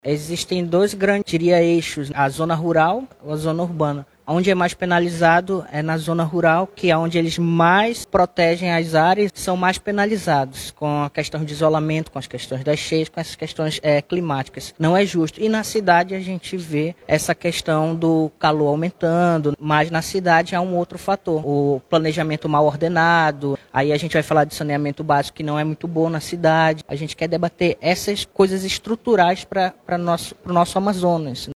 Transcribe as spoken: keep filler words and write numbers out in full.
Existem dois grandes, diria, eixos, a zona rural ou a zona urbana. Onde é mais penalizado é na zona rural, que é onde eles mais protegem as áreas, são mais penalizados com a questão de isolamento, com as questões das cheias, com essas questões é, climáticas. Não é justo. E na cidade a gente vê essa questão do calor aumentando, mas na cidade há um outro fator, o planejamento mal ordenado. Aí a gente vai falar de saneamento básico que não é muito bom na cidade. A gente quer debater essas coisas estruturais para o nosso, pro nosso Amazonas.